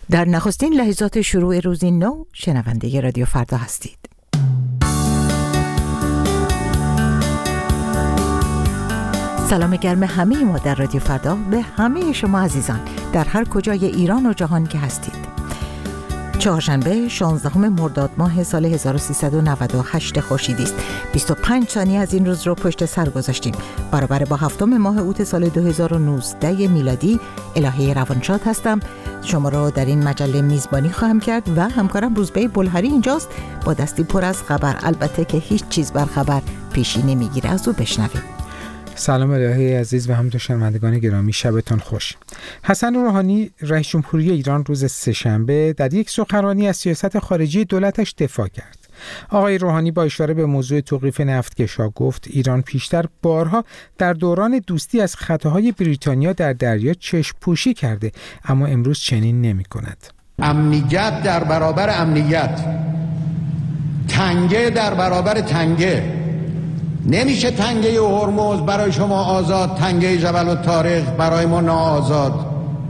در نخستین لحظات شروع روزی نو شنونده رادیو فردا هستید. سلام گرم همه ما در رادیو فردا به همه شما عزیزان در هر کجای ایران و جهان که هستید. چهارشنبه 16 مرداد ماه سال 1398 خورشیدی است. 25 ثانیه از این روز رو پشت سر گذاشتیم. برابر با 7 ماه اوت سال 2019 میلادی. الهه روانشاد هستم. شما رو در این مجله میزبانی خواهم کرد و همکارم روزبه بلهری اینجاست با دستی پر از خبر، البته که هیچ چیز بر خبر پیشی نمیگیره. از او بشنویم. سلام الهه عزیز و همه شنوندگان گرامی، شبتان خوش. حسن روحانی رئیس جمهوری ایران روز سه‌شنبه در یک سخنرانی از سیاست خارجی دولتش دفاع کرد. آقای روحانی با اشاره به موضوع توقیف نفتکش‌ها گفت ایران پیشتر بارها در دوران دوستی از خطاهای بریتانیا در دریا چشم پوشی کرده، اما امروز چنین نمی‌کند. امنیت در برابر امنیت، تنگه در برابر تنگه. نمیشه تنگه هرمز برای شما آزاد، تنگه جبل الطارق برای ما ناآزاد.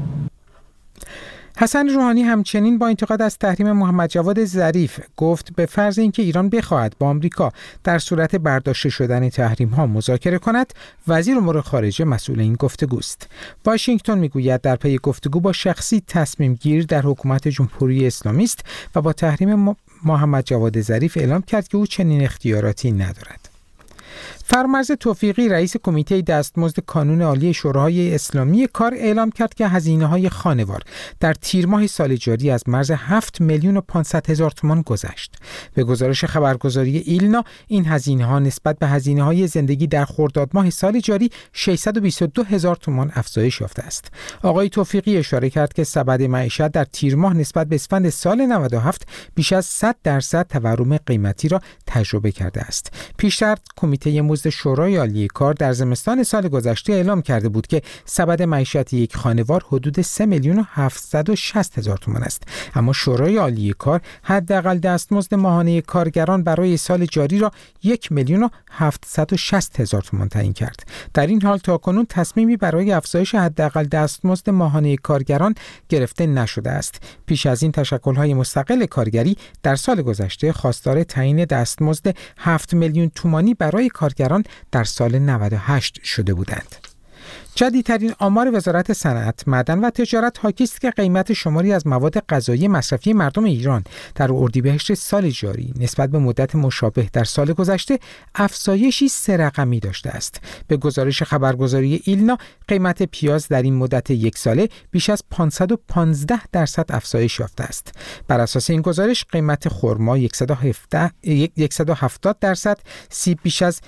حسن روحانی همچنین با انتقاد از تحریم محمد جواد ظریف گفت به فرض اینکه ایران بخواهد با آمریکا در صورت برداشته شدن تحریم‌ها مذاکره کند، وزیر امور خارجه مسئول این گفتگوست. واشنگتن میگوید در پی گفتگو با شخصی تصمیم گیر در حکومت جمهوری اسلامی است و با تحریم محمد جواد ظریف اعلام کرد که او چنین اختیاراتی ندارد. فرامرز توفیقی رئیس کمیته دستمزد کانون عالی شورای اسلامی کار اعلام کرد که هزینه‌های خانوار در تیر ماه سال جاری از مرز 7,500,000 تومان گذشت. به گزارش خبرگزاری ایلنا این هزینه‌ها نسبت به هزینه‌های زندگی در خرداد ماه سال جاری 622,000 تومان افزایش یافته است. آقای توفیقی اشاره کرد که سبد معیشت در تیر ماه نسبت به اسفند سال 97 بیش از 100% تورم قیمتی را تجربه کرده است. پیشتر کمیته مزد شورای عالی کار در زمستان سال گذشته اعلام کرده بود که سبد معیشت یک خانوار حدود 3,760,000 تومان است، اما شورای عالی کار حداقل دستمزد ماهانه کارگران برای سال جاری را 1,760,000 تومان تعیین کرد. در این حال تاکنون تصمیمی برای افزایش حداقل دستمزد ماهانه کارگران گرفته نشده است. پیش از این تشکل‌های مستقل کارگری در سال گذشته خواستار تعیین دستمزد 7 میلیون تومانی برای کارگران در سال 98 شده بودند. جدیدترین آمار وزارت صنعت، معدن و تجارت حاکی است که قیمت شماری از مواد غذایی مصرفی مردم ایران در اردیبهشت سال جاری نسبت به مدت مشابه در سال گذشته افزایشی 3 رقمی داشته است. به گزارش خبرگزاری ایلنا، قیمت پیاز در این مدت یک ساله بیش از 515% افزایش یافته است. بر اساس این گزارش قیمت خرما 170%، سیب بیش از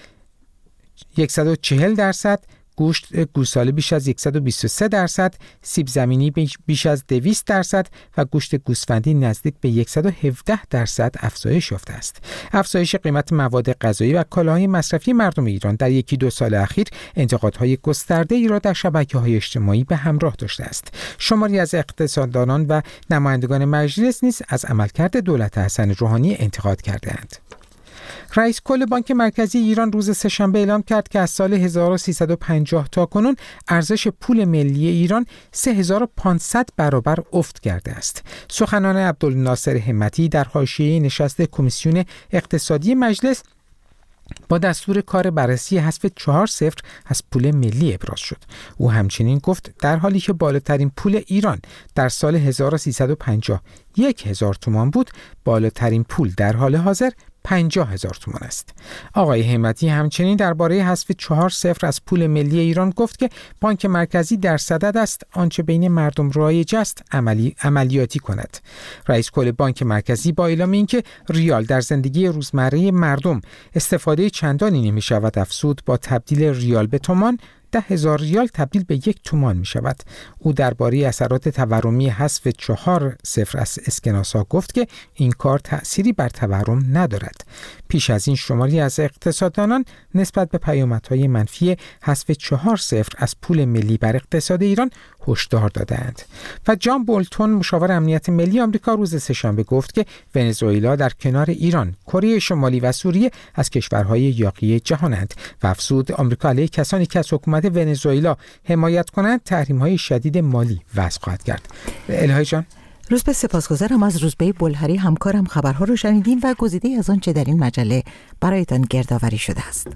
140%، گوشت گوساله بیش از 123%، سیب زمینی بیش از 200% و گوشت گوسفندی نزدیک به 117% افزایش یافته است. افزایش قیمت مواد غذایی و کالاهای مصرفی مردم ایران در 1-2 سال اخیر انتقادهای گسترده‌ای را در شبکه‌های اجتماعی به همراه داشته است. شماری از اقتصاددانان و نمایندگان مجلس نیز از عملکرد دولت حسن روحانی انتقاد کرده‌اند. رئیس کل بانک مرکزی ایران روز سه‌شنبه اعلام کرد که از سال 1350 تا کنون ارزش پول ملی ایران 3500 برابر افت کرده است. سخنان عبدالناصر همتی در حاشیه نشست کمیسیون اقتصادی مجلس با دستور کار بررسی حذف 4 صفر از پول ملی ابراز شد. او همچنین گفت در حالی که بالاترین پول ایران در سال 1350 1000 تومان بود، بالاترین پول در حال حاضر 50,000 تومان است. آقای همتی همچنین درباره حذف 4 صفر از پول ملی ایران گفت که بانک مرکزی در صدد است آنچه بین مردم رایج است عملیاتی کند. رئیس کل بانک مرکزی با اعلام اینکه ریال در زندگی روزمره مردم استفاده چندانی نمی شود افزود، با تبدیل ریال به تومان 10,000 ریال تبدیل به 1 تومان می شود. او درباره اثرات تورمی حذف 4 صفر از اسکناس‌ها گفت که این کار تأثیری بر تورم ندارد. پیش از این شماری از اقتصاددانان نسبت به پیامدهای منفی حذف 4 صفر از پول ملی بر اقتصاد ایران هشدار دادند. و جان بولتون مشاور امنیت ملی آمریکا روز سه‌شنبه گفت که ونزوئلا در کنار ایران، کره شمالی و سوریه از کشورهای یاغی جهانند و افزود آمریکا علیه کسانی که از حکومت ونزوئلا حمایت کنند تحریم‌های شدید مالی وضع خواهد کرد. الهی جان. روزبه سپاسگزارم. از روزبه بلهری همکارم خبرها رو شنیدیم و گزیده از آنچه در این مجله برایتان گردآوری شده است.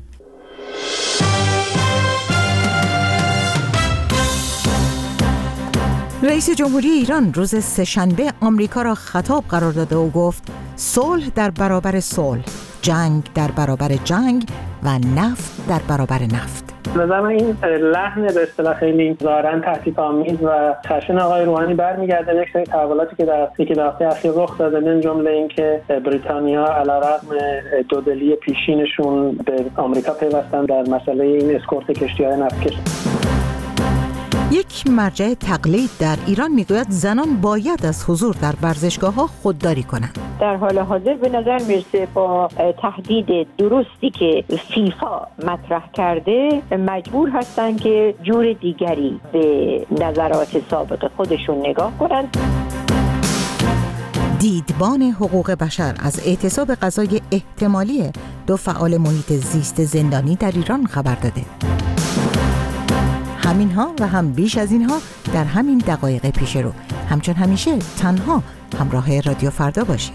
رئیس جمهوری ایران روز سه‌شنبه آمریکا را خطاب قرار داده و گفت صلح در برابر صلح، جنگ در برابر جنگ و نفت در برابر نفت. نظر من این لحن به اصطلاح خیلی ظاهراً تهدیدآمیز و خشن آقای روحانی برمیگرده به یک سری تحولاتی که در یک هفته اخیر رخ داده، من جمله اینکه بریتانیا علیرغم دودلی پیشینشون به آمریکا پیوستن در مسئله این اسکورت کشتی‌های نفتکش. یک مرجع تقلید در ایران میگوید زنان باید از حضور در ورزشگاه‌ها خودداری کنند. در حال حاضر به نظر میرسه با تهدید درستی که فیفا مطرح کرده مجبور هستن که جور دیگری به نظرات سابق خودشون نگاه کنند. دیدبان حقوق بشر از اعتصاب غذای احتمالی 2 فعال محیط زیست زندانی در ایران خبر داده. همینها و هم بیش از اینها در همین دقایق پیش رو. همچون همیشه تنها همراه رادیو فردا باشید.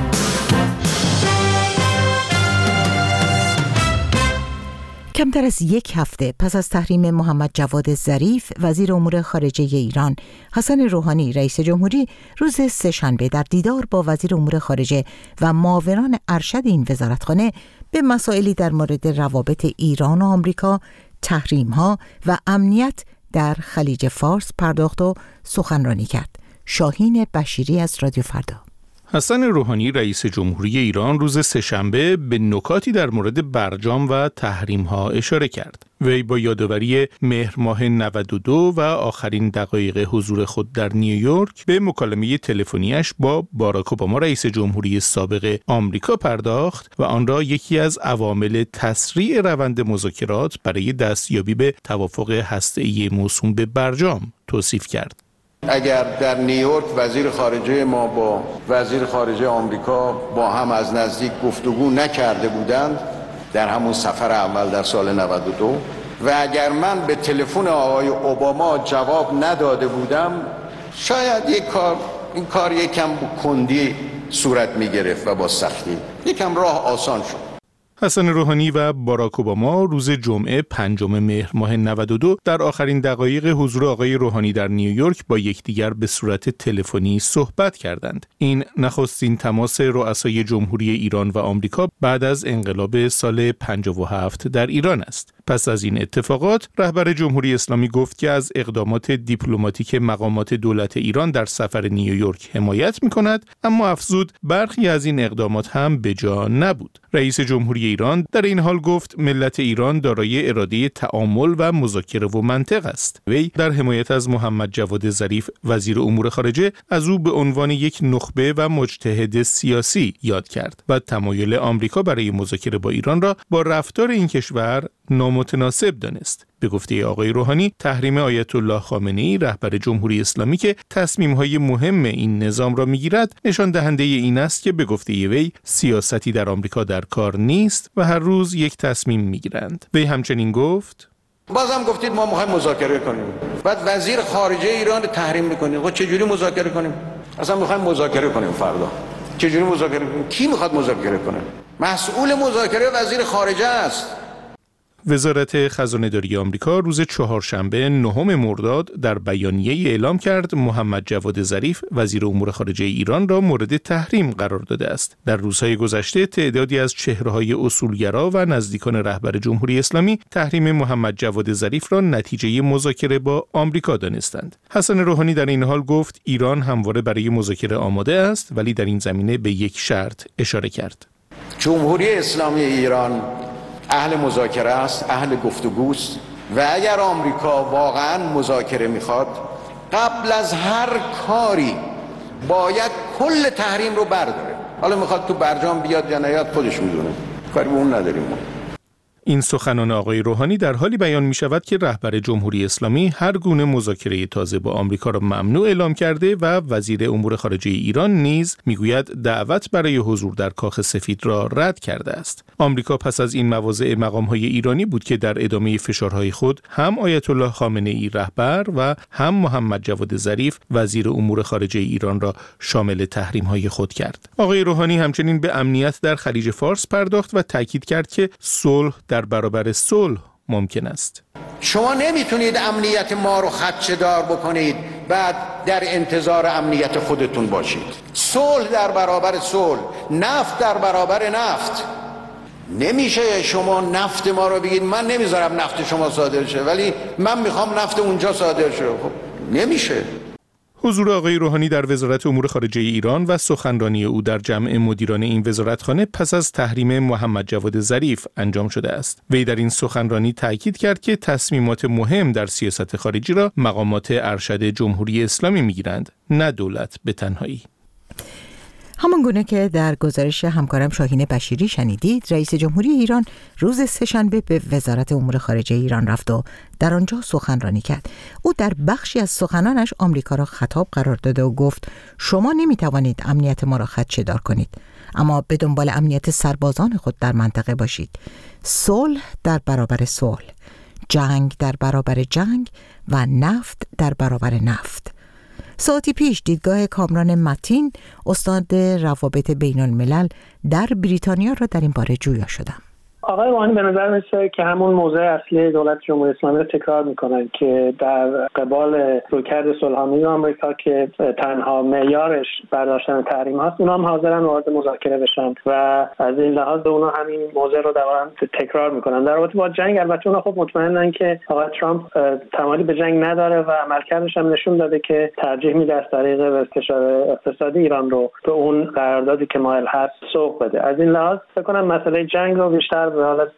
کمتر از یک هفته پس از تحریم محمد جواد ظریف وزیر امور خارجه ایران، حسن روحانی رئیس جمهوری روز سه‌شنبه در دیدار با وزیر امور خارجه و معاونان ارشد این وزارتخانه به مسائلی در مورد روابط ایران و آمریکا، تحریم‌ها و امنیت در خلیج فارس پرداخت و سخنرانی کرد. شاهین بشیری از رادیو فردا. حسن روحانی رئیس جمهوری ایران روز سه‌شنبه به نکاتی در مورد برجام و تحریم‌ها اشاره کرد. وی با یادآوری مهر ماه 92 و آخرین دقایق حضور خود در نیویورک به مکالمه تلفنیش با باراک اوباما رئیس جمهوری سابق آمریکا پرداخت و آن را یکی از عوامل تسریع روند مذاکرات برای دستیابی به توافق هسته‌ای موسوم به برجام توصیف کرد. اگر در نیویورک وزیر خارجه ما با وزیر خارجه آمریکا با هم از نزدیک گفتگو نکرده بودند در همون سفر اول در سال 92 و اگر من به تلفن آقای اوباما جواب نداده بودم، شاید این کار یکم کندی صورت می گرفت و با سختی یکم راه آسان شد. حسن روحانی و باراک اوباما روز جمعه 5 مهر ماه 92 در آخرین دقایق حضور آقای روحانی در نیویورک با یکدیگر به صورت تلفنی صحبت کردند. این نخستین تماس رؤسای جمهوری ایران و آمریکا بعد از انقلاب سال 57 در ایران است. پس از این اتفاقات رهبر جمهوری اسلامی گفت که از اقدامات دیپلماتیک مقامات دولت ایران در سفر نیویورک حمایت می‌کند، اما افزود برخی از این اقدامات هم به جا نبود. رئیس جمهوری ایران در این حال گفت ملت ایران دارای اراده تعامل و مذاکره و منطق است. وی در حمایت از محمد جواد ظریف وزیر امور خارجه از او به عنوان یک نخبه و مجتهد سیاسی یاد کرد و تمایل آمریکا برای مذاکره با ایران را با رفتار این کشور نامتناسب دانست. به گفته آقای روحانی، تحریم آیت الله خامنه‌ای رهبر جمهوری اسلامی که تصمیم‌های مهم این نظام را می‌گیرد، نشان دهنده این است که به گفته وی سیاستی در آمریکا در کار نیست و هر روز یک تصمیم می‌گیرند. وی همچنین گفت: بازم گفتید ما می‌خوایم مذاکره کنیم. بعد وزیر خارجه ایران تحریم می‌کنید. خب چه جوری مذاکره کنیم؟ اصلا می‌خوایم مذاکره کنیم فردا. چه جوری مذاکره کنیم؟ کی می‌خواد مذاکره کنه؟ مسئول مذاکره وزیر خارجه است. وزارت خزانه‌داری آمریکا روز چهارشنبه 9 مرداد در بیانیه‌ای اعلام کرد محمد جواد ظریف وزیر امور خارجه ایران را مورد تحریم قرار داده است. در روزهای گذشته تعدادی از چهره‌های اصولگرا و نزدیکان رهبر جمهوری اسلامی تحریم محمد جواد ظریف را نتیجه مذاکره با آمریکا دانستند. حسن روحانی در این حال گفت ایران همواره برای مذاکره آماده است، ولی در این زمینه به یک شرط اشاره کرد. جمهوری اسلامی ایران اهل مذاکره است، اهل گفتگوست و اگر آمریکا واقعا مذاکره میخواد قبل از هر کاری باید کل تحریم رو برداره. حالا میخواد تو برجام بیاد یا نیاد خودش میدونه، کاری به اون نداریم ما. این سخنان آقای روحانی در حالی بیان می شود که رهبر جمهوری اسلامی هر گونه مذاکره تازه با آمریکا را ممنوع اعلام کرده و وزیر امور خارجه ایران نیز میگوید دعوت برای حضور در کاخ سفید را رد کرده است. آمریکا پس از این مواضع مقام‌های ایرانی بود که در ادامه فشارهای خود هم آیت الله خامنه‌ای رهبر و هم محمد جواد ظریف وزیر امور خارجه ایران را شامل تحریم‌های خود کرد. آقای روحانی همچنین به امنیت در خلیج فارس پرداخت و تاکید کرد که صلح در برابر صلح ممکن است. شما نمیتونید امنیت ما رو خدشه‌دار بکنید بعد در انتظار امنیت خودتون باشید. صلح در برابر صلح، نفت در برابر نفت. نمیشه شما نفت ما رو بگید من نمیذارم نفت شما صادر شه ولی من میخوام نفت اونجا صادر شه. خب نمیشه. حضور آقای روحانی در وزارت امور خارجه ایران و سخنرانی او در جمع مدیران این وزارتخانه پس از تحریم محمد جواد ظریف انجام شده است. وی در این سخنرانی تاکید کرد که تصمیمات مهم در سیاست خارجی را مقامات ارشد جمهوری اسلامی میگیرند، نه دولت به تنهایی. همان گونه که در گزارش همکارم شاهین بشیری شنیدید، رئیس جمهوری ایران روز سه‌شنبه به وزارت امور خارجه ایران رفت و در آنجا سخنرانی کرد. او در بخشی از سخنانش آمریکا را خطاب قرار داده و گفت شما نمیتوانید امنیت ما را خدشه‌دار کنید، اما به دنبال امنیت سربازان خود در منطقه باشید. صلح در برابر صلح، جنگ در برابر جنگ و نفت در برابر نفت. ساعتی پیش دیدگاه کامران متین، استاد روابط بین الملل در بریتانیا را در این باره جویا شدم. آقای روحانی به نظر میسه که همون موضع اصلی دولت جمهوری اسلامی رو تکرار میکنن که در قبال رویکرد صلح‌آمیز آمریکا که تنها معیارش برداشتن تحریم هاست، اونا هم حاضرن وارد مذاکره بشن و از این لحاظ اونا همین موضع رو دوباره تکرار میکنن. در رابطه با جنگ البته اونا خب مطمئنن که آقای ترامپ تمایلی به جنگ نداره و عملکردش هم نشون داده که ترجیح میده از طریق فشار اقتصادی ایران رو به اون قراردادی که مایل هست سوق بده. از این لحاظ فکر کنم مسئله جنگ رو بیشتر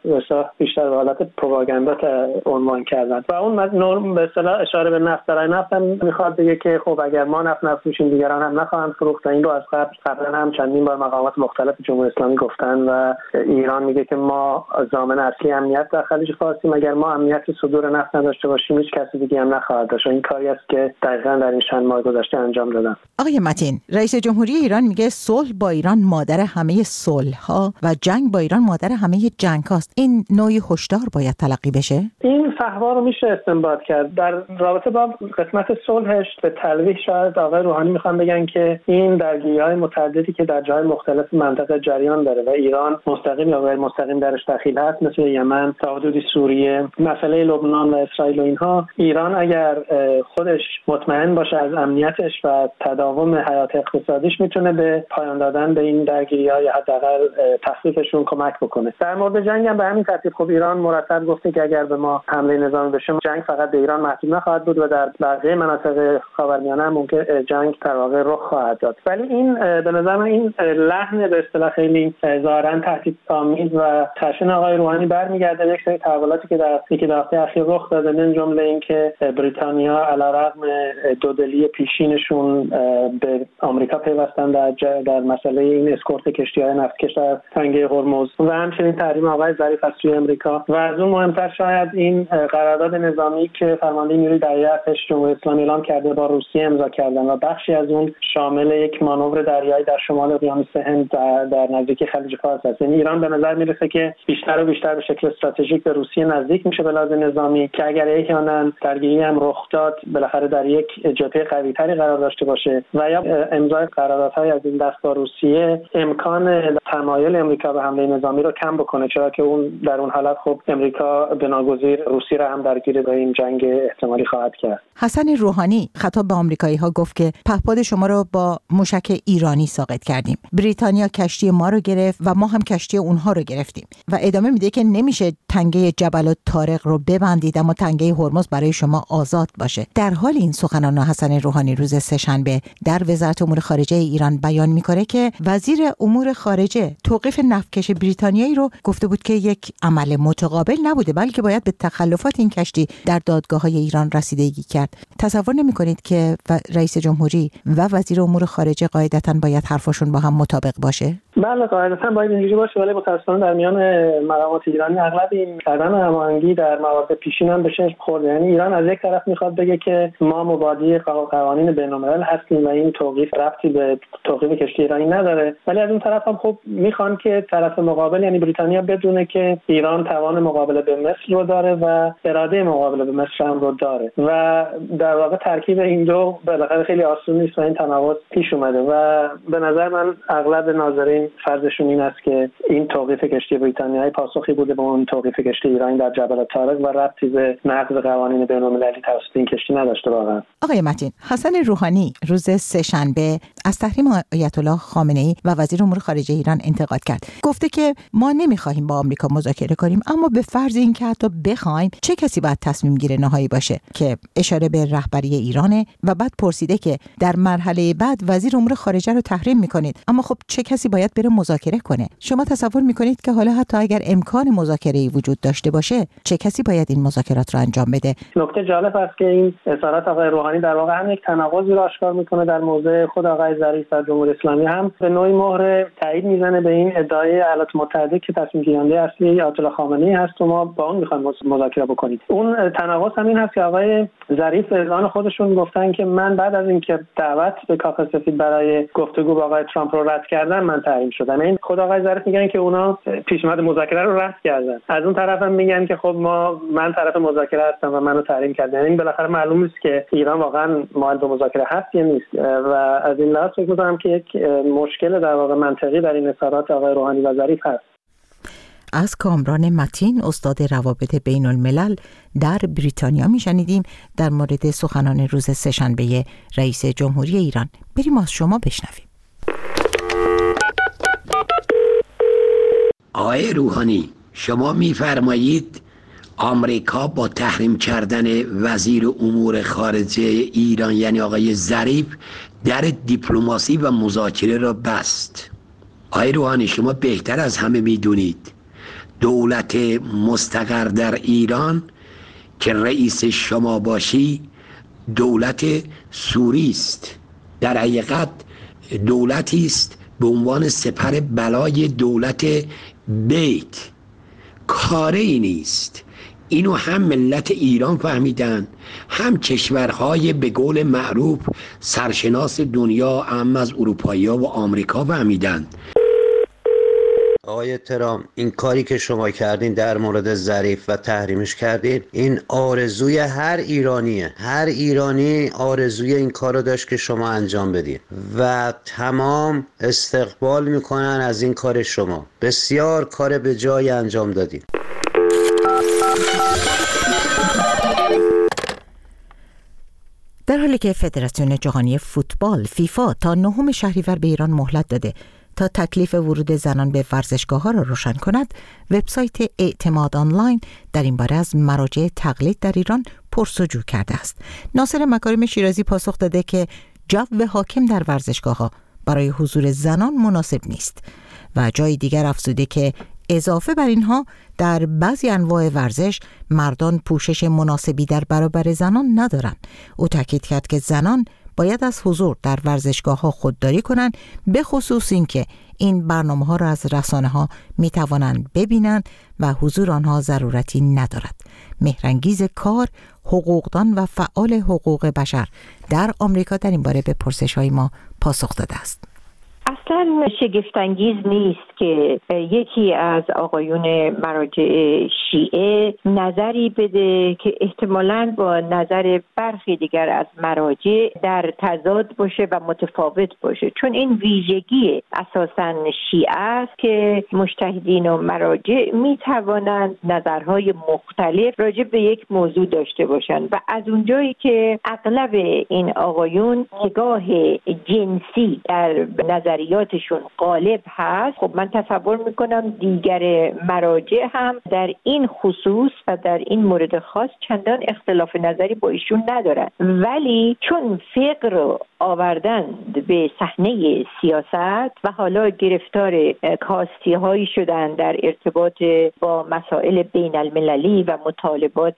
به حالت پروپاگاندا عنوان کردن و اون نرم به اصطلاح اشاره به نفت برای نفت هم میخواد بگه که خب اگر ما نفت نفروشیم دیگران هم نخواهند فروخت. این رو از قبلا هم چندین بار مقامات مختلف جمهوری اسلامی گفتن و ایران میگه که ما ضامن اصلی امنیت در خلیج فارسیم، اگر ما امنیت صدور نفت نداشته باشیم هیچ کسی دیگه هم نخواهد داشت. این کاری است که دقیقاً در این چند ماه گذشته انجام دادن. آقای متین، رئیس جمهوری ایران میگه صلح با ایران مادر همه صلح‌ها و جنگ با ایران مادر همه جنگ‌هاست. این نوعی هشدار باید تلقی بشه؟ این فحوا رو میشه استنباط کرد. در رابطه با قسمت صلحش به تلویح شاید آقای روحانی میخوان بگن که این درگیری‌های متعددی که در جای مختلف منطقه جریان داره و ایران مستقیم یا غیر مستقیم درش دخیل هست، مثل یمن تا حدود سوریه، مسئله لبنان و اسرائیل و اینها، ایران اگر خودش مطمئن باشه از امنیتش و تداوم حیات اقتصادیش میتونه به پایان دادن به این درگیری‌ها یا حداقل تخفیفشون کمک بکنه. در مورد جنگ هم به همین ترتیب خب ایران مرتب گفته که اگر به ما حمله نظامی بشه جنگ فقط به ایران محدود نخواهد بود و در بقیه مناطق خاورمیانه هم ممکن جنگ در واقع رخ خواهد داد. ولی این به نظر من این لحن به اصطلاح خیلی ظاهرا تهدیدآمیز و خشن آقای روحانی برمیگرده به یک سری تحولاتی که در یک هفته اخیر رخ داده، من جمله اینکه بریتانیا علیرغم دودلی پیشینشون به آمریکا پیوستن در مسئله این اسکورت کشتی‌های نفتکش در تنگه هرمز و همچنین تحریم آقای ظریف از سوی امریکا و از اون مهمتر شاید این قرارداد نظامی که فرمانده نیروی دریایی ارتش جمهوری اسلامی اعلام کرده با روسیه امضا کردن و بخشی از اون شامل یک مانور دریایی در شمال اقیانوس هند در نزدیکی خلیج فارس است. یعنی ایران به نظر میرسه که بیشتر و بیشتر به شکل استراتژیک به روسیه نزدیک میشه به لحاظ نظامی که اگر احیانا درگیری هم رخ داد بالاخره در یک جبهه قوی‌تری قرار داشته باشه و یا امضای قراردادهای از این دست با روسیه امکان تمایل امریکا به حمله نظامی رو کم بکنه، چرا که اون در اون حالت خب امریکا بناگزیر روسیه را هم درگیر به این جنگ احتمالی خواهد کرد. حسن روحانی خطاب به آمریکایی‌ها گفت که پهپاد شما رو با موشک ایرانی ساقط کردیم. بریتانیا کشتی ما رو گرفت و ما هم کشتی اونها رو گرفتیم و ادامه میده که نمیشه تنگه جبل الطارق رو ببندید اما تنگه هرمز برای شما آزاد باشه. در حال این سخنان حسن روحانی روز سه‌شنبه در وزارت امور خارجه ایران بیان میکنه که وزیر امور خارجه توقیف نفتکش بریتانیایی رو گفته بود که یک عمل متقابل نبوده بلکه باید به تخلفات این کشتی در دادگاه‌های ایران رسیدگی کرد. تصور نمی‌کنید که رئیس جمهوری و وزیر امور خارجه قاعدتاً باید حرفشون با هم مطابق باشه؟ بله قاعدتا باید اینجوری باشه، ولی متأسفانه در میان مقامات ایرانی اغلب این عدم هماهنگی در موارد پیشین هم به چشم خورده. یعنی ایران از یک طرف میخواد بگه که ما مبادی قوانین بین‌الملل هستیم و این توقیف ربطی به توقیف کشتی ایرانی نداره، ولی از اون طرف هم خب میخوان که طرف مقابل یعنی بریتانیا بدونه که ایران توان مقابله به مصر رو داره و اراده مقابله به مصر هم رو داره و در واقع ترکیب این دو بالاخره خیلی آسون نیست و این تناقض پیش اومده و به نظر من اغلب ناظرین فرضشون این است که این توقیف کشتی بریتانیایی پاسخی بوده به اون توقیف کشتی ایرانی در جبل الطارق و ربطی به نقض قوانین بین‌المللی توسط این کشتی نداشته. واقعا آقای متین، حسن روحانی روز سه‌شنبه از تحریم آیت الله خامنه‌ای و وزیر امور خارجه ایران انتقاد کرد. گفته که ما نمی‌خوایم با آمریکا مذاکره کنیم، اما به فرض اینکه حتی بخوایم چه کسی باید تصمیم گیره نهایی باشه، که اشاره به رهبری ایرانه و بعد پرسیده که در مرحله بعد وزیر امور خارجه رو تحریم می‌کنید، اما خب چه کسی باید بره مذاکره کنه؟ شما تصور می‌کنید که حالا حتی اگر امکان مذاکره‌ای وجود داشته باشه چه کسی باید این مذاکرات رو انجام بده؟ نکته جالب است که این اظهارات آقای روحانی در واقع هم یک تناقضی رو آشکار می‌کنه در موضع خود آقای ظریف و جمهوری اسلامی، هم به نوعی مهر تایید میزنه به این ادعای ایالات متحده که تصمیم گیرنده اصلی آیت الله خامنه‌ای هست و ما با اون می‌خوایم مذاکره بکنیم. اون تناقض هم این هست که آقای ظریف به اعلان خودشون گفتن که من بعد از اینکه دعوت به کاخ سفید برای گفتگو با آقای ترامپ رو رد کردن من تحریم شدم. این خود آقای ظریف میگن که اونا پیشنهاد مذاکره رو رد کردن، از اون طرف هم میگن که خب من طرف مذاکره هستم و منو تحریم کردن. این بالاخره معلوم نیست که ایران واقعا مایل به مذاکره هست یا نیست و از این لحاظ فکر می‌کنم که یک مشکل در واقع منطقی در این اظهارات آقای روحانی و ظریف هست. از کامران متین، استاد روابط بین الملل در بریتانیا میشنیدیم در مورد سخنان روز سه‌شنبه رئیس جمهوری ایران. بریم از شما بشنویم. آقای روحانی، شما میفرمایید آمریکا با تحریم کردن وزیر امور خارجه ایران یعنی آقای ظریف در دیپلماسی و مذاکره را بست. آقای روحانی، شما بهتر از همه میدونید دولت مستقر در ایران که رئیس شما باشی دولت سوری است. در حقیقت دولتی است به عنوان سپر بلای دولت بیت. کاری نیست. اینو هم ملت ایران فهمیدن، هم کشورهای به قول معروف سرشناس دنیا، هم از اروپایی‌ها و آمریکا فهمیدن. آقای ترامپ، این کاری که شما کردین در مورد ظریف و تحریمش کردین، این آرزوی هر ایرانیه. هر ایرانی آرزوی این کارو داشت که شما انجام بدین و تمام استقبال میکنن از این کار شما. بسیار کار به جای انجام دادین. در حالی که فدراسیون جهانی فوتبال فیفا تا 9 شهریور به ایران مهلت داده تا تکلیف ورود زنان به ورزشگاه‌ها را روشن کند، وبسایت اعتماد آنلاین در این باره از مراجع تقلید در ایران پرسجو کرده است. ناصر مکارم شیرازی پاسخ داده که جو حاکم در ورزشگاه‌ها برای حضور زنان مناسب نیست و جای دیگر افزوده که اضافه بر اینها در بعضی انواع ورزش مردان پوشش مناسبی در برابر زنان ندارند. او تاکید کرد که زنان باید از حضور در ورزشگاه‌ها خودداری کنند، به خصوص اینکه این برنامه‌ها را از رسانه‌ها می‌توانند ببینند و حضور آنها ضرورتی ندارد. مهرانگیز کار، حقوقدان و فعال حقوق بشر در آمریکا در این باره به پرسش‌های ما پاسخ داده است. اصلا شگفت‌انگیز نیست که یکی از آقایون مراجع شیعه نظری بده که احتمالاً با نظر برخی دیگر از مراجع در تضاد باشه و متفاوت باشه، چون این ویژگی اساساً شیعه است که مجتهدین و مراجع می توانند نظرهای مختلف راجع به یک موضوع داشته باشند و از اونجایی که اغلب این آقایون نگاه جنسی در نظریاتشون غالب هست، خب من تصور میکنم دیگر مراجع هم در این این خصوص و در این مورد خاص چندان اختلاف نظری با ایشون ندارن، ولی چون فقه رو آوردن به صحنه سیاست و حالا گرفتار کاستی هایی شدن در ارتباط با مسائل بین المللی و مطالبات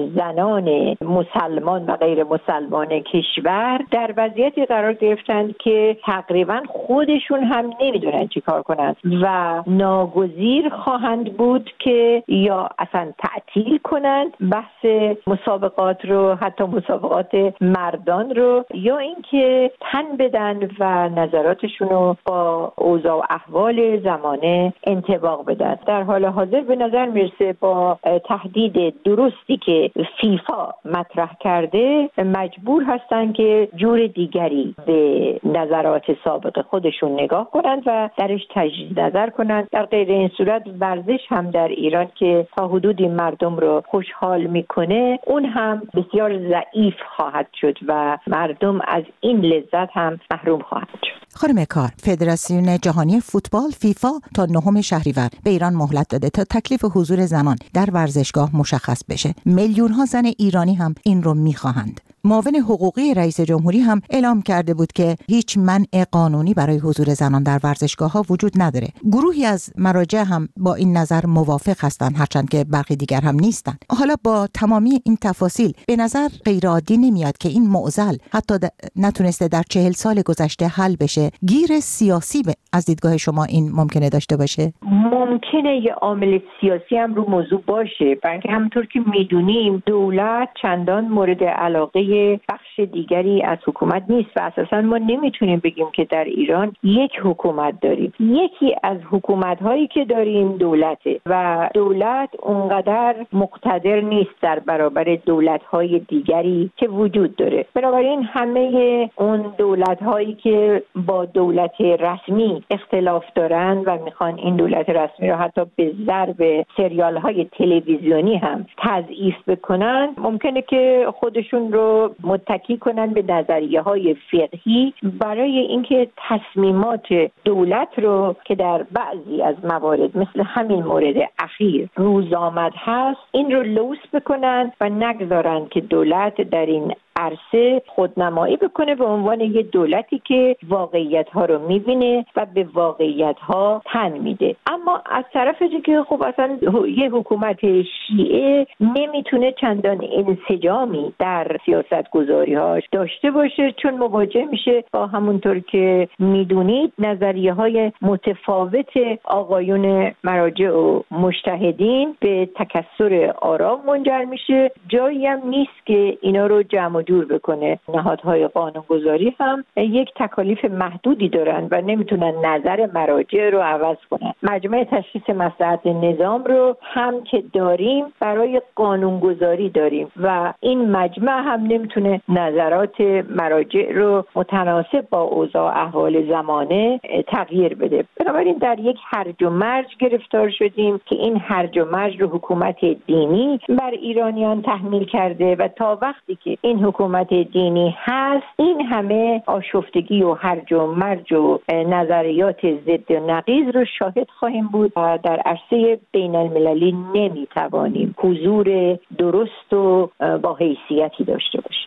زنان مسلمان و غیر مسلمان کشور، در وضعیتی قرار گرفتند که تقریبا خودشون هم نمیدونن چی کار کنند و ناگزیر خواهند بود که یا اصلا تعطیل کنند بحث مسابقات رو، حتی مسابقات مردان رو، یا اینکه تن بدن و نظراتشون رو با اوضاع و احوال زمانه انطباق بدن. در حال حاضر به نظر میرسه با تهدید درستی که فیفا مطرح کرده مجبور هستن که جور دیگری به نظرات سابق خودشون نگاه کنند و درش تجدید نظر کنند. در غیر این صورت ورزش هم در ایران که تا حدودی مردم رو خوشحال میکنه اون هم بسیار ضعیف خواهد شد و مردم از این لذت هم محروم خواهد شد. خانم کار، فدراسیون جهانی فوتبال فیفا تا 9 شهریور به ایران مهلت داده تا تکلیف حضور زنان در ورزشگاه مشخص بشه. میلیون‌ها زن ایرانی هم این رو می‌خواهند. معاون حقوقی رئیس جمهوری هم اعلام کرده بود که هیچ منع قانونی برای حضور زنان در ورزشگاه‌ها وجود نداره. گروهی از مراجع هم با این نظر موافق هستند، هرچند که برخی دیگر هم نیستند. حالا با تمامی این تفاصیل به نظر غیرعادی نمیاد که این معضل حتی نتونسته در 40 سال گذشته حل بشه. گیر سیاسی از دیدگاه شما این ممکنه داشته باشه؟ ممکنه یه عامل سیاسی هم رو موضوع باشه، بلکه همونطور که میدونیم دولت چندان مورد علاقه بخش دیگری از حکومت نیست و اساسا ما نمیتونیم بگیم که در ایران یک حکومت داریم. یکی از حکومت‌هایی که داریم دولته و دولت اونقدر مقتدر نیست در برابر دولت‌های دیگری که وجود داره. بنابراین همه اون دولت‌هایی که با دولت رسمی اختلاف دارن و میخوان این دولت رسمی رو حتی به ضرب سریال‌های تلویزیونی هم تضعیف بکنن، ممکنه که خودشون رو متکی کنن به نظریه‌های فقهی برای اینکه تصمیمات دولت رو که در بعضی از موارد مثل همین مورد اخیر روز آمد هست این رو لوث بکنن و نگذارن که دولت در این عرصه خودنمایی بکنه به عنوان یه دولتی که واقعیت‌ها رو می‌بینه و به واقعیت‌ها تن میده. اما از طرف دیگه خب اصلا یه حکومت شیعه نمیتونه چندان انسجامی در سیاست‌گذاری‌هاش داشته باشه، چون مواجه میشه با همونطور که میدونید نظریه‌های متفاوت آقایون مراجع و مجتهدین به تکثر آرا منجر میشه. جایی هم نیست که اینا رو جمع جور بکنه. نهادهای قانونگذاری هم یک تکالیف محدودی دارن و نمیتونن نظر مراجع رو عوض کنن. مجمع تشخیص مصلحت نظام رو هم که داریم برای قانونگذاری داریم و این مجمع هم نمیتونه نظرات مراجع رو متناسب با اوضاع احوال زمانه تغییر بده. بنابراین در یک هرج و مرج گرفتار شدیم که این هرج و مرج رو حکومت دینی بر ایرانیان تحمیل کرده و تا وقتی که این حکومت دینی هست این همه آشفتگی و هرج و مرج و نظریات ضد و نقیض رو شاهد خواهیم بود و در عرصه بین المللی نمیتوانیم حضور درست و با حیثیتی داشته باشیم.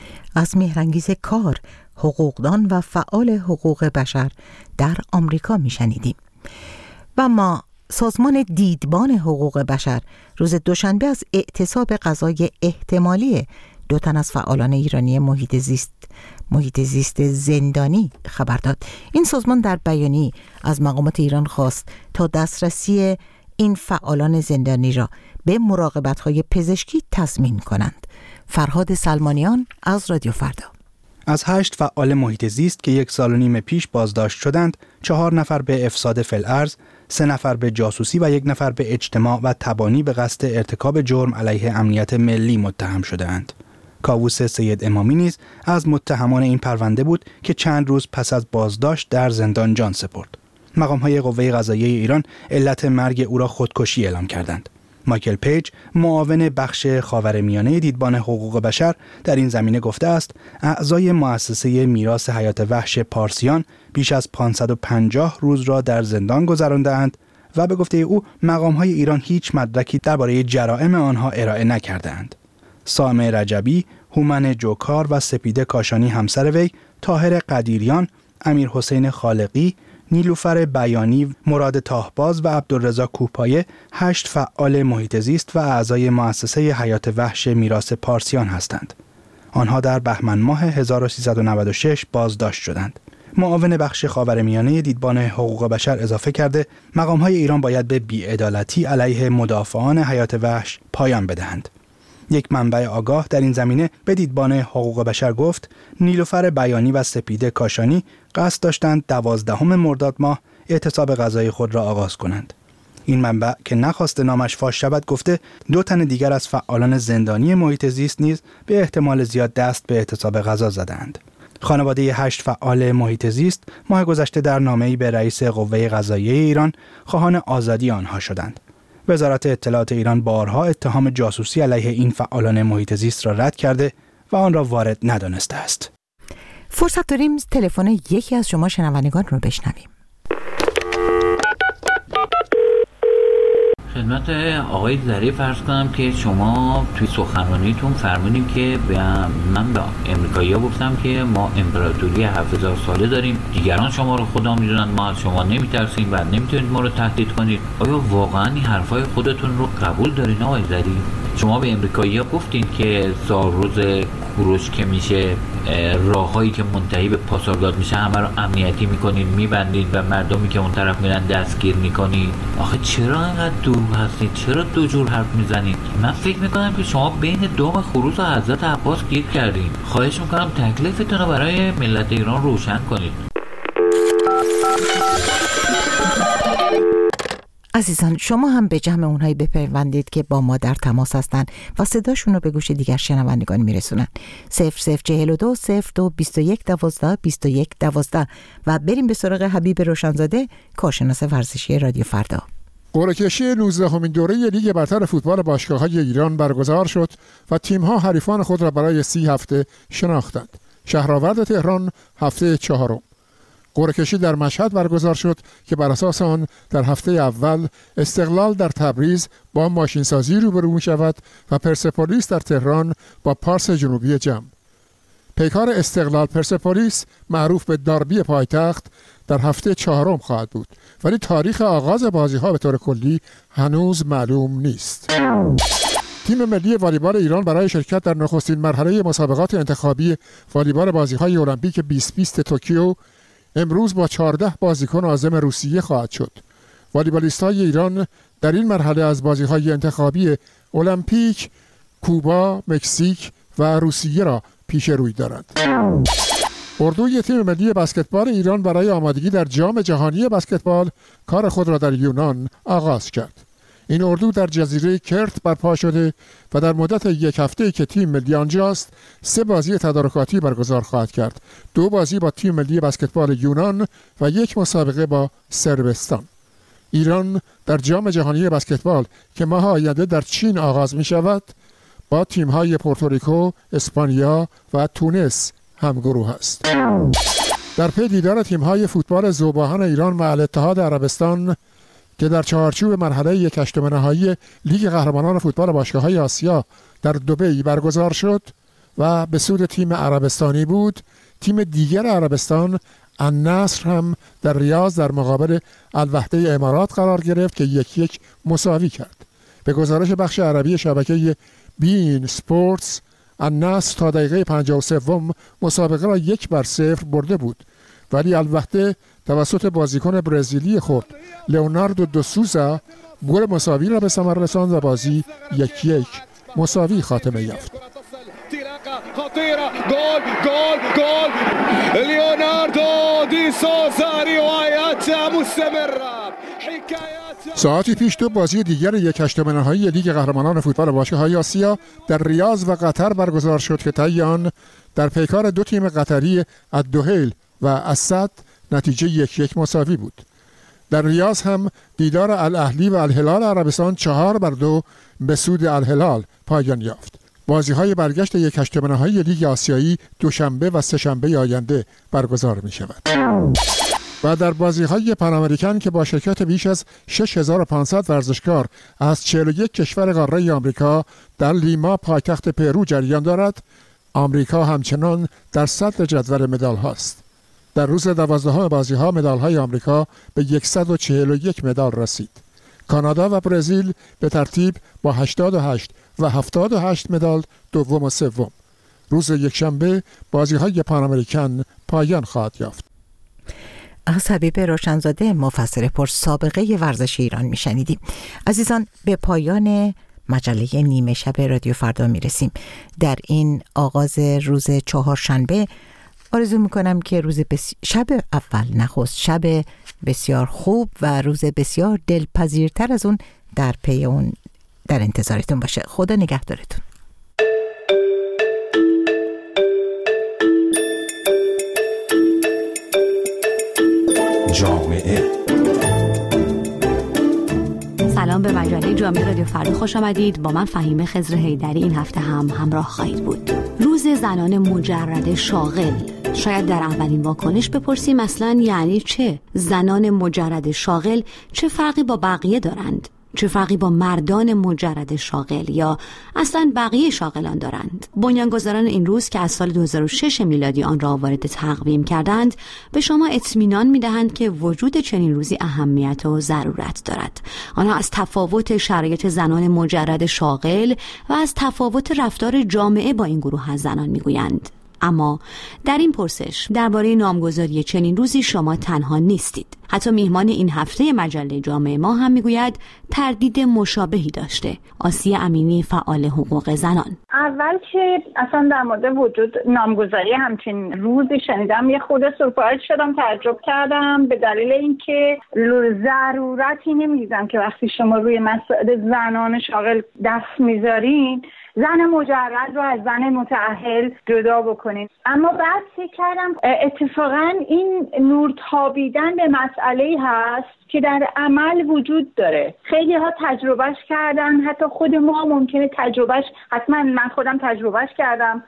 از مهرانگیز کار، حقوقدان و فعال حقوق بشر در آمریکا میشنیدیم. و ما سازمان دیدبان حقوق بشر روز دوشنبه از اعتصاب قضای احتمالی 2 تن از فعالان ایرانی محیط زیست زندانی خبر داد. این سازمان در بیانیه از مقامات ایران خواست تا دسترسی این فعالان زندانی را به مراقبت‌های پزشکی تضمین کنند. فرهاد سلمانیان از رادیو فردا. از 8 فعال محیط زیست که 1.5 سال پیش بازداشت شدند، 4 نفر به افساد فی‌الارض، 3 نفر به جاسوسی و 1 نفر به اجتماع و تبانی به قصد ارتکاب جرم علیه امنیت ملی متهم شده‌اند. کاووس سید امامی نیز از متهمان این پرونده بود که چند روز پس از بازداشت در زندان جان سپرد. مقام‌های قوه قضاییه ایران علت مرگ او را خودکشی اعلام کردند. مایکل پیج، معاون بخش خاورمیانه دیدبان حقوق بشر، در این زمینه گفته است اعضای مؤسسه میراث حیات وحش پارسیان بیش از 550 روز را در زندان گذرانده‌اند و به گفته او مقام‌های ایران هیچ مدرکی درباره جرائم آنها ارائه نکردند. سامع رجبی، هومن جوکار و سپیده کاشانی همسر وی، طاهر قدیریان، امیر حسین خالقی، نیلوفر بیانی، مراد تاهباز و عبدالرضا کوهپایه 8 فعال محیط زیست و اعضای مؤسسه حیات وحش میراث پارسیان هستند. آنها در بهمن ماه 1396 بازداشت شدند. معاون بخش خاورمیانه دیدبان حقوق بشر اضافه کرده مقام‌های ایران باید به بی‌عدالتی علیه مدافعان حیات وحش پایان بدهند. یک منبع آگاه در این زمینه به دیدبان حقوق بشر گفت نیلوفر بیانی و سپیده کاشانی قصد داشتند 12 مرداد ماه اعتصاب غذایی خود را آغاز کنند. این منبع که نخواست نامش فاش شود گفته 2 تن دیگر از فعالان زندانی محیط زیست نیز به احتمال زیاد دست به اعتصاب غذا زدند. خانواده 8 فعال محیط زیست ماه گذشته در نامه‌ای به رئیس قوه قضاییه ایران خواهان آزادی آنها شدند. وزارت اطلاعات ایران بارها اتهام جاسوسی علیه این فعالان محیط زیست را رد کرده و آن را وارد ندانسته است. فرصت داریم تلفن یکی از شما شنوندگان رو بشنویم. خدمت آقای ظریف عرض کنم که شما توی سخنرانیتون فرمودین که من به امریکایی‌ها گفتم که ما امپراتوری 7000 ساله داریم، دیگران شما رو خدا میدونن، ما از شما نمیترسیم و نمیتونید ما رو تهدید کنید. آیا واقعا این حرفای خودتون رو قبول دارین آقای ظریف؟ شما به امریکایی‌ها گفتین که زاروز کوروش که میشه راههایی که منتهی به پاسارگاد میشه همه رو امنیتی میکنین، میبندین و مردمی که اون طرف میرن دستگیر میکنین. آخه چرا اینقدر دور هستید؟ چرا دو جور حرف میزنید؟ من فکر میکنم که شما بین دام خروس و حضرت عباس گیر کردین. خواهش میکنم تکلیفتون رو برای ملت ایران روشن کنید. عزیزان شما هم به جمع اونهایی بپیوندید که با ما در تماس هستند و صداشون رو به گوش دیگر شنوندگان میرسونن. 0042 02 21 12 21 12 و بریم به سراغ حبیب روشنزاده، کارشناس ورزشی رادیو فردا. قرعه کشی 19مین دوره لیگ برتر فوتبال باشگاه‌های ایران برگزار شد و تیم‌ها حریفان خود را برای 30 هفته شناختند. شهرآورد تهران هفته 4. قرعه کشی در مشهد برگزار شد که بر اساس آن در هفته اول استقلال در تبریز با ماشینسازی روبرو می شود و پرسپولیس در تهران با پارس جنوبی جم. پیکار استقلال پرسپولیس معروف به داربی پایتخت در هفته 4 خواهد بود، ولی تاریخ آغاز بازی‌ها به طور کلی هنوز معلوم نیست. تیم ملی والیبال ایران برای شرکت در نخستین مرحله مسابقات انتخابی والیبال بازی‌های المپیک 2020 توکیو امروز با 14 بازیکن عازم روسیه خواهد شد. والیبالیست‌های ایران در این مرحله از بازی‌های انتخابی المپیک کوبا، مکزیک و روسیه را پیش روی دارند. اردوی تیم ملی بسکتبال ایران برای آمادگی در جام جهانی بسکتبال کار خود را در یونان آغاز کرد. این اردو در جزیره کرت برپا شده و در مدت 1 هفته که تیم ملی آنجاست 3 بازی تدارکاتی برگزار خواهد کرد. 2 بازی با تیم ملی بسکتبال یونان و 1 مسابقه با صربستان. ایران در جام جهانی بسکتبال که ماه آینده در چین آغاز می شود با تیم‌های پورتوریکو، اسپانیا و تونس همگروه است. در پی دیدار تیم‌های فوتبال ذوباهن ایران و الاتحاد عربستان که در چهارچوب مرحله 1/8 نهایی لیگ قهرمانان فوتبال باشگاه‌های آسیا در دبی برگزار شد و به سود تیم عربستانی بود، تیم دیگر عربستان النصر هم در ریاض در مقابل الوحده امارات قرار گرفت که 1-1 مساوی کرد. به گزارش بخش عربی شبکه بین سپورتس، النصر تا دقیقه 53 مسابقه را 1-0 برده بود، ولی الوحده توسط بازیکن برزیلی خود لئوناردو دو سوزا گل مساوی را به ثمر رساند و بازی 1-1 مساوی خاتمه یافت. خطيرة جول جول جول ليوناردو دي سوزا روايات مستمرة. ساعتی پیش 2 بازی دیگر 1/8 نهایی لیگ قهرمانان فوتبال باشگاه‌های آسیا در ریاض و قطر برگزار شد که طی آن در پیکار 2 تیم قطری الدحیل و اسد نتیجه 1-1 مساوی بود. در ریاض هم دیدار الاهلی و الهلال عربستان 4-2 به سود الهلال پایان یافت. بازی‌های برگشت 1/8 نهایی لیگ آسیایی دوشنبه و سه‌شنبه آینده برگزار می‌شود. و در بازی‌های پن امریکن که با شرکت بیش از 6500 ورزشکار از 41 کشور قاره آمریکا در لیما پایتخت پرو جریان دارد، آمریکا همچنان در صدر جدول مدال هاست. در روز 12 بازی‌ها مدال‌های آمریکا به 141 مدال رسید. کانادا و برزیل به ترتیب با 88 و 78 مدال دوم و سوم. روز یکشنبه بازی‌های پن امریکن پایان خواهد یافت. از حبیب روشنزاده مفسر پرسابقه ورزش ایران میشنیدیم. عزیزان، به پایان مجله نیمه شب رادیو فردا میرسیم. در این آغاز روز چهارشنبه آرزو میکنم که شب اول نخست شب بسیار خوب و روز بسیار دلپذیرتر از اون در پی اون در انتظارتون باشه. خدا نگهدارتون. جامعه. سلام به مجله جامعه رادیو فردا، خوش آمدید. با من فهیمه خضر حیدری این هفته هم همراه خواهید بود. روز زنان مجرد شاغل. شاید در اولین واکنش بپرسیم اصلاً یعنی چه؟ زنان مجرد شاغل چه فرقی با بقیه دارند؟ چه فرقی با مردان مجرد شاغل یا اصلا بقیه شاغلان دارند؟ بنیانگذاران این روز که از سال 2006 میلادی آن را وارد تقویم کردند به شما اطمینان میدهند که وجود چنین روزی اهمیت و ضرورت دارد. آنها از تفاوت شرایط زنان مجرد شاغل و از تفاوت رفتار جامعه با این گروه از زنان میگویند. اما در این پرسش درباره نامگذاری چنین روزی شما تنها نیستید. حتی میهمان این هفته مجله جامعه ما هم میگوید تردید مشابهی داشته. آسیه امینی، فعال حقوق زنان: اول که اصلا در مورد وجود نامگذاری همچین روزی شنیدم یه خود سورپرایز شدم، تعجب کردم، به دلیل اینکه ضرورتی نمیدیدم که وقتی شما روی مسائل زنان شاغل دست میذارین زن مجرد رو از زن متأهل جدا بکنین. اما بعد فکر کردم اتفاقا این نور تابیدن به مسئله‌ای هست که در عمل وجود داره. خیلی ها تجربهش کردن، حتی خود ما ممکنه تجربهش، حتما من خودم تجربهش کردم.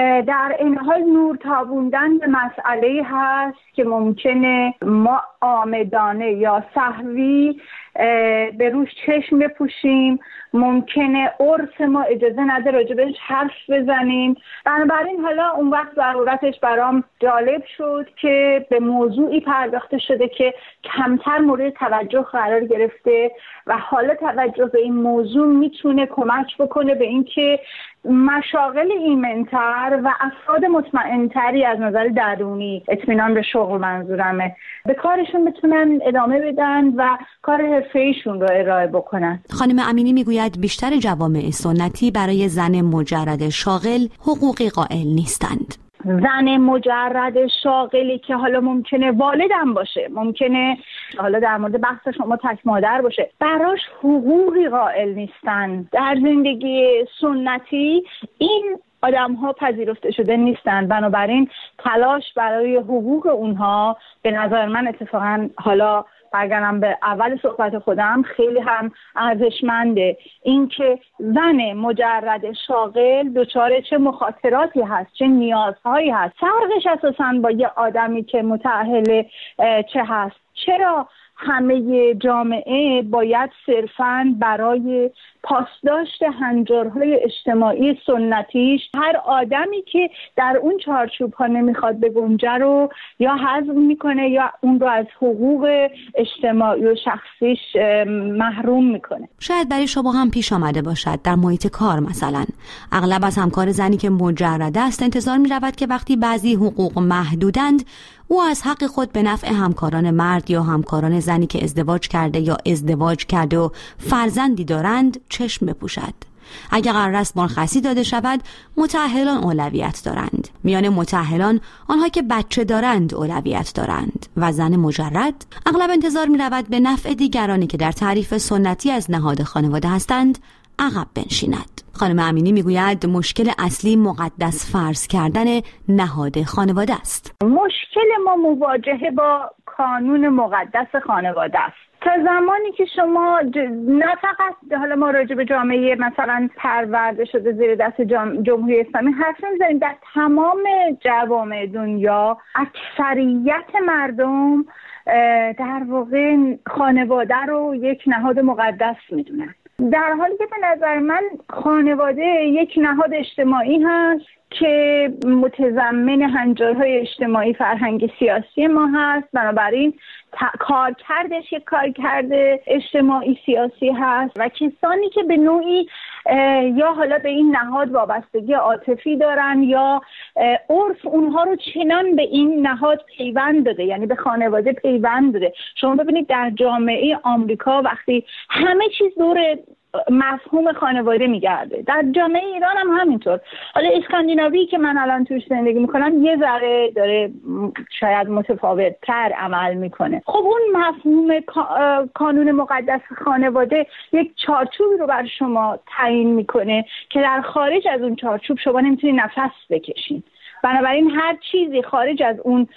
در این حال نور تابوندن به مسئله‌ای هست که ممکنه ما عامدانه یا سهوی به روش چشم بپوشیم، ممکنه عرف ما اجازه نده راجبش حرف بزنیم. بنابراین حالا اون وقت ضرورتش برام جالب شد که به موضوعی پرداخته شده که کمتر مورد توجه قرار گرفته و حالا توجه به این موضوع میتونه کمک بکنه به اینکه مشاغل ایمن‌تر و افراد مطمئن‌تری از نظر درونی، اطمینان به شغل منظورمه، به کارشون بتونن ادامه بدن و کار حرفه‌ایشون رو ارائه بکنن. خانم امینی میگوید بیشتر جوامع سنتی برای زن مجرد شاغل حقوقی قائل نیستند. زن مجرد شاغلی که حالا ممکنه والدم باشه، ممکنه حالا در مورد بحث شما تک مادر باشه، براش حقوقی قائل نیستن. در زندگی سنتی این آدم ها پذیرفته شده نیستن، بنابراین تلاش برای حقوق اونها به نظر من اتفاقا، حالا برگردم به اول صحبت خودم، خیلی هم ارزشمنده. اینکه زن مجرد شاغل دچار چه مخاطراتی هست، چه نیازهایی هست، فرقش اساساً با یه آدمی که متأهل چه هست. چرا همه جامعه باید صرفاً برای پاسداشت هنجارهای اجتماعی سنتیش هر آدمی که در اون چارچوب ها نمیخواد بگنجه رو یا حذف میکنه یا اون رو از حقوق اجتماعی و شخصیش محروم میکنه؟ شاید برای شما هم پیش آمده باشد در محیط کار مثلا. اغلب از همکار زنی که مجرد است انتظار میرود که وقتی بعضی حقوق محدودند او از حق خود به نفع همکاران مرد یا همکاران زنی که ازدواج کرده یا ازدواج کرده و فرزندی دارند چشم بپوشد. اگر قرار است مرخصی داده شود، متأهلان اولویت دارند. میان متأهلان آنها که بچه دارند اولویت دارند و زن مجرد اغلب انتظار می‌رود به نفع دیگرانی که در تعریف سنتی از نهاد خانواده هستند عقب بنشیند. خانم امینی میگوید مشکل اصلی مقدس فرض کردن نهاد خانواده است. مشکل ما مواجهه با کانون مقدس خانواده است. تا زمانی که شما نه فقط حالا ما راجع به جامعه مثلا پرورده شده زیر دست جمهوری اسلامی حرف نمی‌زنیم، در تمام جوامع دنیا اکثریت مردم در واقع خانواده رو یک نهاد مقدس میدونن، در حالی که به نظر من خانواده یک نهاد اجتماعی هست که متضمن هنجارهای اجتماعی فرهنگ سیاسی ما هست. بنابراین کارکردش یک کارکرد اجتماعی سیاسی هست و کسانی که به نوعی یا حالا به این نهاد وابستگی عاطفی دارن یا عرف اونها رو چنان به این نهاد پیوند داده، یعنی به خانواده پیوند داده. شما ببینید در جامعه آمریکا وقتی همه چیز دور مفهوم خانواده میگرده، در جامعه ایران هم همینطور. حالا اسکاندیناوی که من الان توش زندگی میکنم یه ذره داره شاید متفاوت تر عمل میکنه. خب اون مفهوم کانون مقدس خانواده یک چارچوبی رو بر شما تعیین میکنه که در خارج از اون چارچوب شما نمیتونید نفس بکشین. بنابراین هر چیزی خارج از اون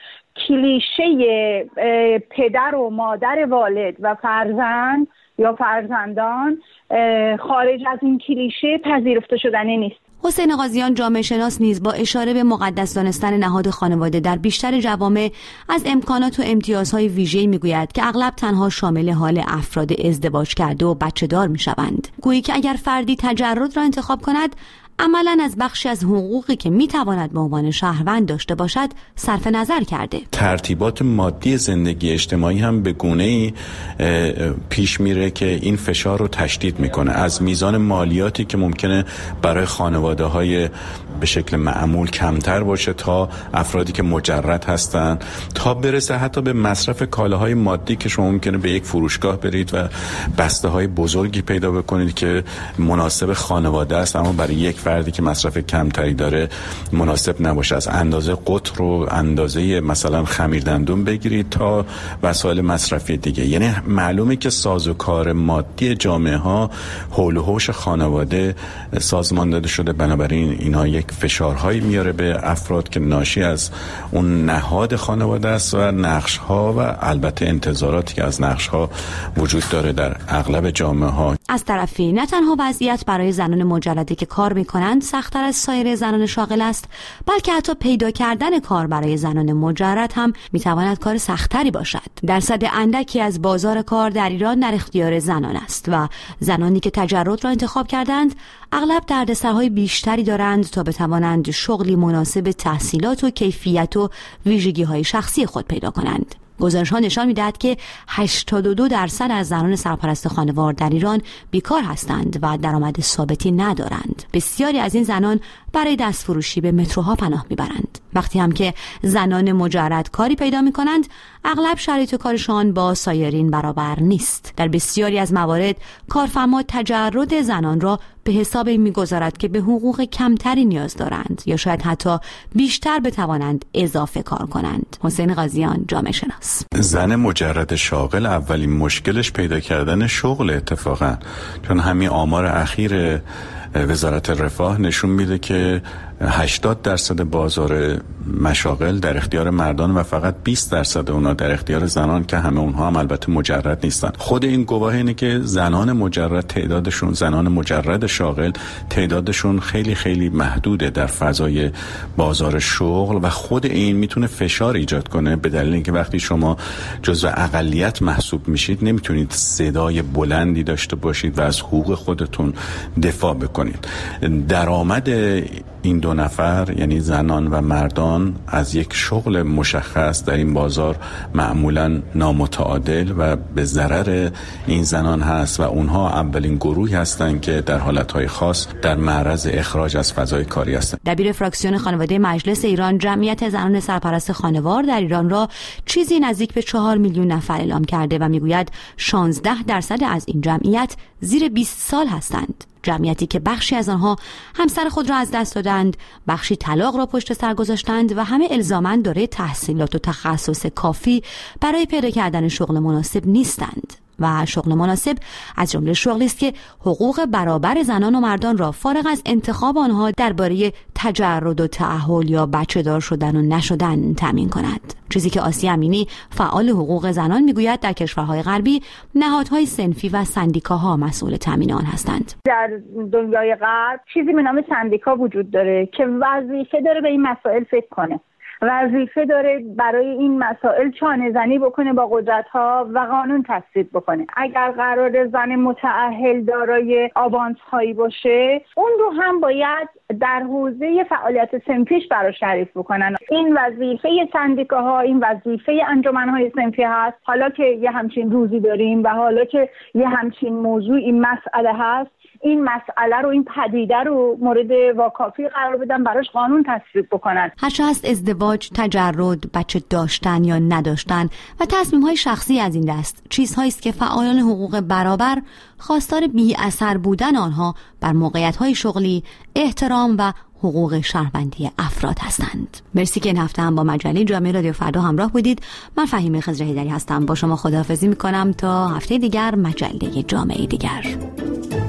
کلیشه پدر و مادر والد و فرزند یا فرزندان خارج از این کلیشه پذیرفته شدنی نیست. حسین قاضیان جامعه شناس نیز با اشاره به مقدس دانستن نهاد خانواده در بیشتر جوامع از امکانات و امتیازهای ویژه‌ای میگوید که اغلب تنها شامل حال افراد ازدواج کرده و بچه‌دار میشوند. گویی که اگر فردی تجرد را انتخاب کند عملاً از بخشی از حقوقی که میتواند به عنوان شهروند داشته باشد صرف نظر کرده. ترتیبات مادی زندگی اجتماعی هم به گونه‌ای پیش میره که این فشار رو تشدید میکنه، از میزان مالیاتی که ممکنه برای خانواده‌های به شکل معمول کمتر باشه تا افرادی که مجرد هستن، تا برسه حتی به مصرف کالاهای مادی که شما ممکنه به یک فروشگاه برید و بسته‌های بزرگی پیدا بکنید که مناسب خانواده است اما برای یک فردی که مصرف کمتری داره مناسب نباشه. از اندازه قطر و اندازه مثلا خمیر دندون بگیرید تا وسایل مصرفی دیگه. یعنی معلومه که سازوکار مادی جامعه ها حول و حوش خانواده سازمان داده شده، بنابراین اینا یک فشارهایی میاره به افراد که ناشی از اون نهاد خانواده است و نقش‌ها و البته انتظاراتی که از نقش‌ها وجود داره در اغلب جامعه ها. از طرفی نه تنها وضعیت برای زنان مجرده که کار میکنند سخت‌تر از سایر زنان شاغل است، بلکه حتی پیدا کردن کار برای زنان مجرد هم میتواند کار سخت‌تری باشد. درصد اندکی از بازار کار در ایران در اختیار زنان است و زنانی که تجرد را انتخاب کردند اغلب دردسرهای بیشتری دارند تا بتوانند شغلی مناسب تحصیلات و کیفیت و ویژگی‌های شخصی خود پیدا کنند. گزارش‌ها نشان می‌دهد که 82% از زنان سرپرست خانوار در ایران بیکار هستند و درآمد ثابتی ندارند. بسیاری از این زنان برای دستفروشی به متروها پناه می‌برند. وقتی هم که زنان مجرد کاری پیدا می‌کنند، اغلب شرایط کارشان با سایرین برابر نیست. در بسیاری از موارد کارفرما تجرد زنان را به حساب می‌گذارد که به حقوق کمتری نیاز دارند یا شاید حتی بیشتر بتوانند اضافه کار کنند. حسین قاضیان جامعه شناس. زن مجرد شاغل اولین مشکلش پیدا کردن شغل اتفاقا، چون همین آمار اخیر وزارت رفاه نشون میده که 80% بازار مشاغل در اختیار مردان و فقط 20% اونا در اختیار زنان که همه اونها هم البته مجرد نیستن. خود این گواه اینه که زنان مجرد شاغل تعدادشون خیلی خیلی محدوده در فضای بازار شغل و خود این میتونه فشار ایجاد کنه، به دلیل اینکه وقتی شما جزو اقلیت محسوب میشید نمیتونید صدای بلندی داشته باشید و از حقوق خودتون دفاع بکنید. درآمد این دو نفر یعنی زنان و مردان از یک شغل مشخص در این بازار معمولا نامتعادل و به ضرر این زنان هست و اونها اولین گروهی هستند که در حالتهای خاص در معرض اخراج از فضای کاری هستند. دبیر فراکسیون خانواده مجلس ایران جمعیت زنان سرپرست خانوار در ایران را چیزی نزدیک به 4 میلیون نفر اعلام کرده و میگوید 16% از این جمعیت زیر 20 سال هستند. جمعیتی که بخشی از آنها همسر خود را از دست دادند، بخشی طلاق را پشت سر گذاشتند و همه الزاماً دارای تحصیلات و تخصص کافی برای پیدا کردن شغل مناسب نیستند. و شغل مناسب از جمله شغلی است که حقوق برابر زنان و مردان را فارغ از انتخاب آنها درباره تجرد و تأهل یا بچه‌دار شدن و نشدن تامین کند. چیزی که آسیه امینی فعال حقوق زنان میگوید در کشورهای غربی نهادهای صنفی و سندیکاها مسئول تامین آن هستند. در دنیای غرب چیزی به نام سندیکا وجود داره که وظیفه داره به این مسائل فکر کنه، وظیفه داره برای این مسائل چانه زنی بکنه با قدرت‌ها و قانون تصویب بکنه. اگر قرار زن متأهل دارای آوانس هایی باشه، اون رو هم باید در حوزه فعالیت صنفیش براش تعریف بکنن. این وظیفه سندیکاها، این وظیفه انجمن‌های صنفی هست. حالا که یه همچین روزی داریم و حالا که یه همچین موضوعی مسئله هست، این مسئله رو، این پدیده رو مورد واکافی قرار بدن، براش قانون تصویب بکنن. هرچه هست ازدواج، تجرد، بچه داشتن یا نداشتن و تصمیم‌های شخصی از این دست چیزهایی است که فعالان حقوق برابر خواستار بی اثر بودن آنها بر موقعیت‌های شغلی، احترام و حقوق شهروندی افراد هستند. مرسی که این هفته هم با مجله جامعه رادیو فردا همراه بودید. من فهیمه خضر هیدری هستم. با شما خداحافظی می‌کنم تا هفته دیگر، مجله جامعه دیگر.